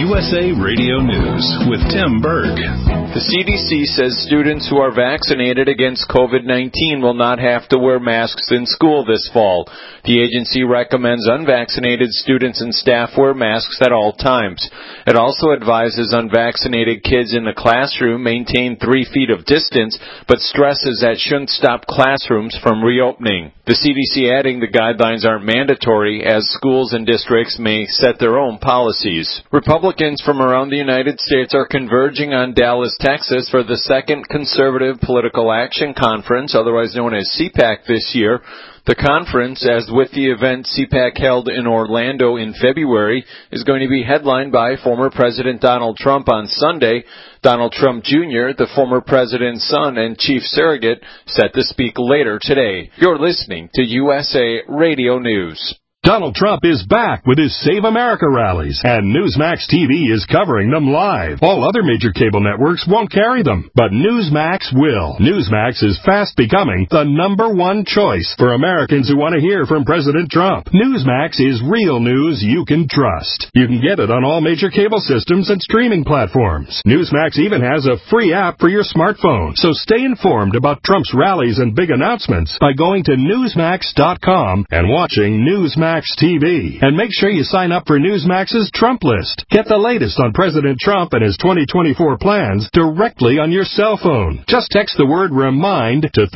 USA Radio News with Tim Berg. The CDC says students who are vaccinated against COVID-19 will not have to wear masks in school this fall. The agency recommends unvaccinated students and staff wear masks at all times. It also advises unvaccinated kids in the classroom maintain 3 feet of distance, but stresses that shouldn't stop classrooms from reopening. The CDC adding the guidelines aren't mandatory, as schools and districts may set their own policies. Republicans from around the United States are converging on Dallas, Texas for the second Conservative Political Action Conference, otherwise known as CPAC, this year. The conference, as with the event CPAC held in Orlando in February, is going to be headlined by former President Donald Trump on Sunday. Donald Trump Jr., the former president's son and chief surrogate, set to speak later today. You're listening to USA Radio News. Donald Trump is back with his Save America rallies, and Newsmax TV is covering them live. All other major cable networks won't carry them, but Newsmax will. Newsmax is fast becoming the #1 choice for Americans who want to hear from President Trump. Newsmax is real news you can trust. You can get it on all major cable systems and streaming platforms. Newsmax even has a free app for your smartphone. So stay informed about Trump's rallies and big announcements by going to Newsmax.com and watching Newsmax TV. And make sure you sign up for Newsmax's Trump List. Get the latest on President Trump and his 2024 plans directly on your cell phone. Just text the word REMIND to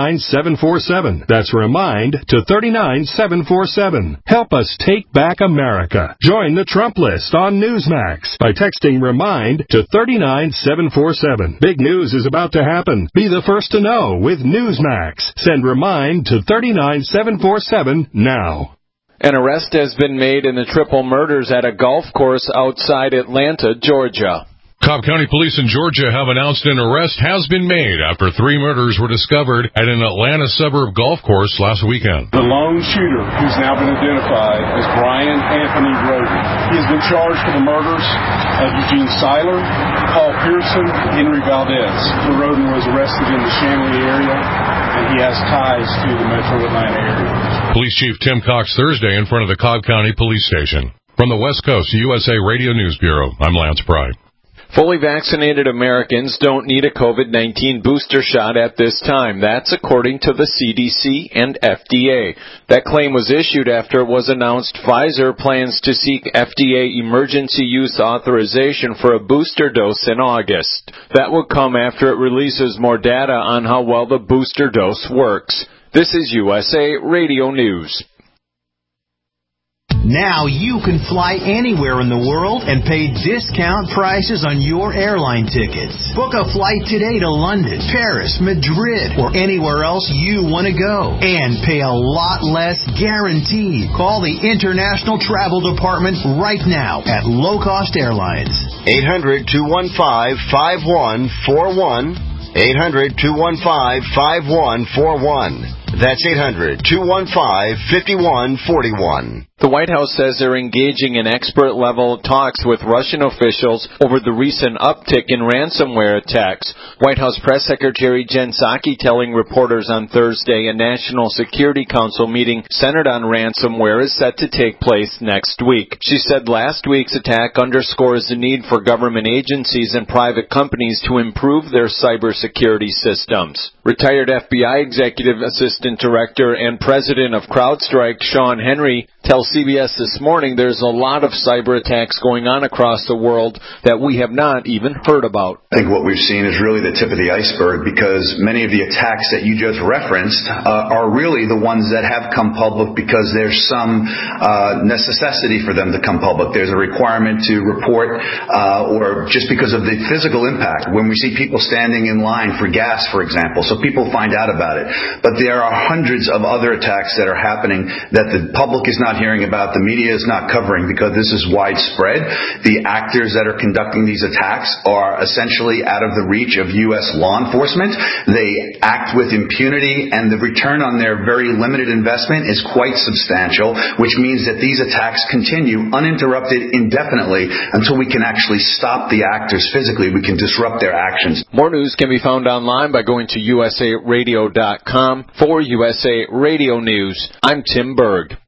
39747. That's REMIND to 39747. Help us take back America. Join the Trump List on Newsmax by texting REMIND to 39747. Big news is about to happen. Be the first to know with Newsmax. Send REMIND to 39747 now. An arrest has been made in the triple murders at a golf course outside Atlanta, Georgia. Cobb County Police in Georgia have announced an arrest has been made after 3 murders were discovered at an Atlanta suburb golf course last weekend. The lone shooter, who's now been identified as Brian Anthony Roden. He has been charged for the murders of Eugene Seiler, Paul Pearson, Henry Valdez. Roden was arrested in the Shanley area, and he has ties to the metro Atlanta area. Police Chief Tim Cox Thursday in front of the Cobb County Police Station. From the West Coast USA Radio News Bureau, I'm Lance Pry. Fully vaccinated Americans don't need a COVID-19 booster shot at this time. That's according to the CDC and FDA. That claim was issued after it was announced Pfizer plans to seek FDA emergency use authorization for a booster dose in August. That will come after it releases more data on how well the booster dose works. This is USA Radio News. Now you can fly anywhere in the world and pay discount prices on your airline tickets. Book a flight today to London, Paris, Madrid, or anywhere else you want to go. And pay a lot less guaranteed. Call the International Travel Department right now at Low Cost Airlines. 800-215-5141. 800-215-5141. That's 800-215-5141. The White House says they're engaging in expert-level talks with Russian officials over the recent uptick in ransomware attacks. White House Press Secretary Jen Psaki telling reporters on Thursday a National Security Council meeting centered on ransomware is set to take place next week. She said last week's attack underscores the need for government agencies and private companies to improve their cybersecurity systems. Retired FBI Executive Assistant Director and President of CrowdStrike, Sean Henry, tells CBS This Morning there's a lot of cyber attacks going on across the world that we have not even heard about. I think what we've seen is really the tip of the iceberg, because many of the attacks that you just referenced are really the ones that have come public because there's some necessity for them to come public. There's a requirement to report or just because of the physical impact. When we see people standing in line for gas, for example, so people find out about it. But there are hundreds of other attacks that are happening that the public is not hearing about, the media is not covering, because this is widespread. The actors that are conducting these attacks are essentially out of the reach of U.S. law enforcement. They act with impunity, and the return on their very limited investment is quite substantial, which means that these attacks continue uninterrupted indefinitely until we can actually stop the actors physically. We can disrupt their actions. More news can be found online by going to usaradio.com. For USA Radio News, I'm Tim Berg.